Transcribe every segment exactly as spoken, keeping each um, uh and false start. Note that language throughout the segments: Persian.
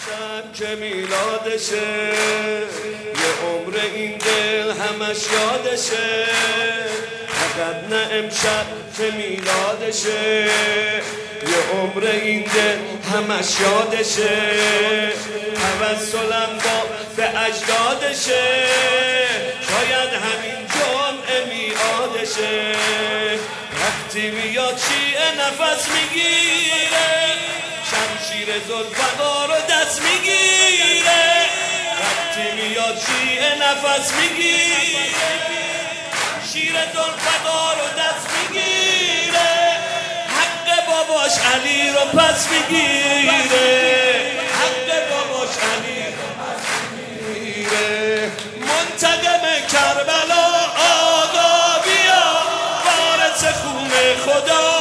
شب که میلادشه، یه عمر این دل همش یادشه. فقط نه امشب که میلادشه، یه عمر این دل همش یادشه. توسلم با به اجدادشه، شاید همین جمعه میادشه. وقتی میاد شیعه نفس میگیره، شمشیر ذوالفقار رو دست میگیره. وقتی میاد شیعه نفس میگیره، شمشیر ذوالفقار رو دست میگیره. حق باباش علی رو پس میگیره، حق باباش علی رو پس میگیره. منتقم کربلا آقا بیا، وارث خون خدا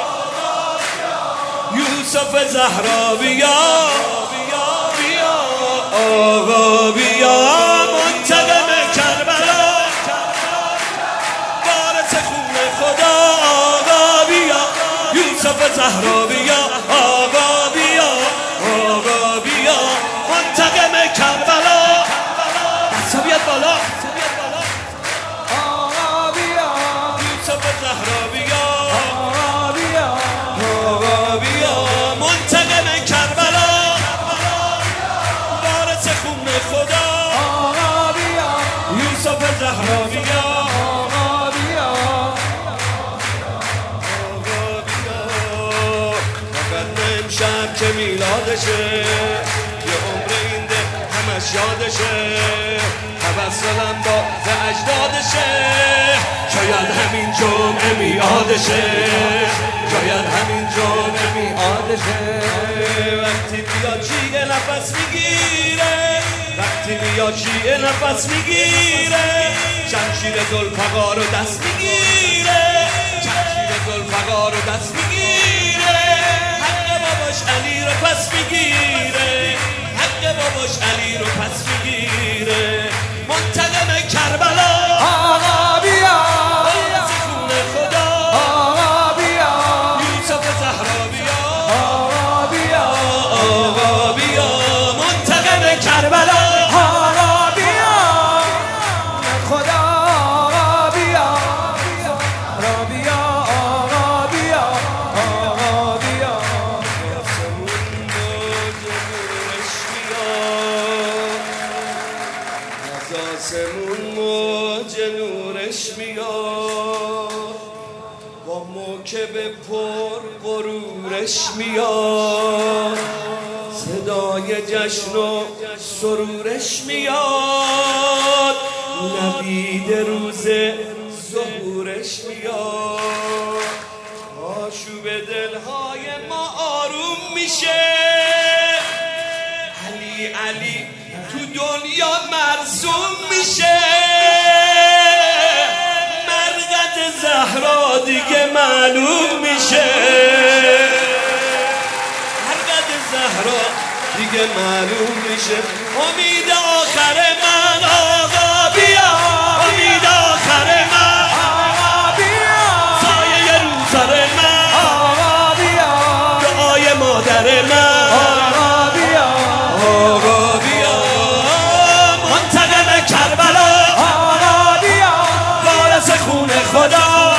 یوسف زهرا بیا، بیا آقا بیا. منتقم کربلا وارث خون خدا آقا بیا، یوسف زهرا بیا، آقا بیا، آقا بیا. منتقم کربلا دستا بیاد بالا، آقا بیا، یوسف زهرا بیا، آقا بیا، آقا بیا. منتقم کربلا وارث خون خدا آقا بیا، یوسف زهرا بیا، آقا بیا، آقا بیا. فقط امشب که میلادشه، یه عمر این دل همش یادشه. توسلم با به اجدادشه، شاید همین جمعه میادشه، شاید همین جمعه میادشه. وقتی بیاد شیعه نفس میگیره، وقتی بیاد شیعه نفس میگیره. شمشیر ذوالفقار رو دست میگیره، شمشیر ذوالفقار رو دست میگیره. حق باباش علی رو پس میگیره، حق باباش علی رو پس میگیره. منتقم کربلا آقا بیا، وارث خون خدا آقا بیا، یوسف زهرا بیا، آقا بیا، آقا بیا. منتقم کربلا آقا بیا، خدا آقا بیا، آقا بیا، آقا بیا، آقا بیا. آسمون موج نورش میاد، با موکب پر غرورش میاد. صدای جشن و سرورش میاد، نوید روز ظهورش میاد. آشوب دلهای ما آروم میشه، علی علی تو دنیا مرسوم میشه. مرقد زهرا دیگه معلوم میشه، مرقد زهرا دیگه معلوم میشه. امید آخر من آقا بیا، امید آخر من آقا بیا، سایه روزار من آقا بیا، دعای مادر من آقا بیا، آقا بیا. منتقم کربلا آقا بیا، وارث خون خدا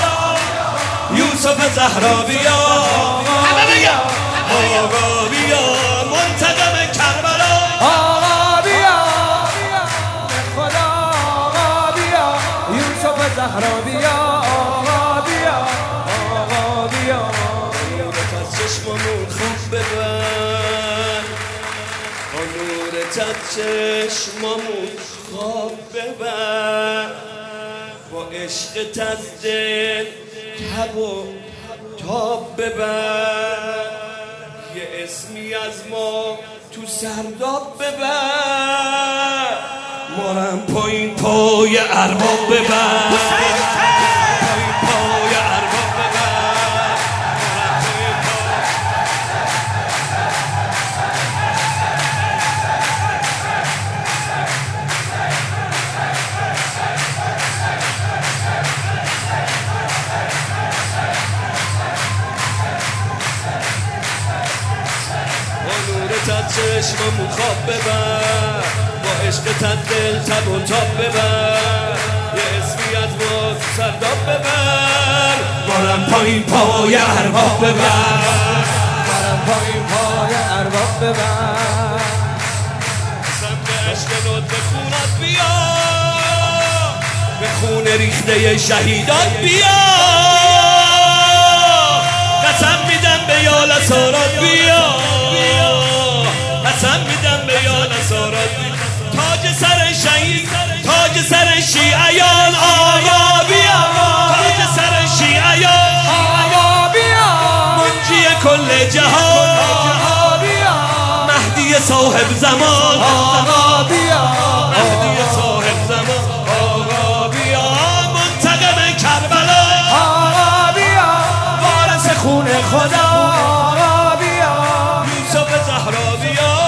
یوسف زهرا بیا، همه بگم آقا بیا. منتقم کربلا آقا بیا، خدا آقا بیا، یوسف زهرا بیا، آقا بیا، آقا بیا. نورت از چشممون خوب ببر، با نورت از چشممون خواب ببر. با عشقت از دل تب و تاب ببر. یه اسمی از ما تو سرداب ببر. مارم پایین پای ارباب ببر، پایین پای ارباب ببر. عشقتت چشممون خواب ببر، با عشقتت دل تب و تاب ببر، یه اسمی از ما سرداب ببر، بارم پایین پای ارباب ببر، بارم پایین پای ارباب ببر، قسم به عشق نوت به خونت بیا، به خون ریخته شهیدات بیا، قسم میدم به یال اسارات بیا، قسم میدم به یال اسارات بیا، تاج سر شهید، تاج سر شیعیان آقا بیا، تاج سر شیعیان آقا بیا، منجی کل جهان آقا بیا، مهدی صاحب زمان آقا بیا، مهدی صاحب زمان آقا بیا، منتقم کربلا آقا بیا، وارث خون خدا، آقا بیا، یوسف زهرا بیا.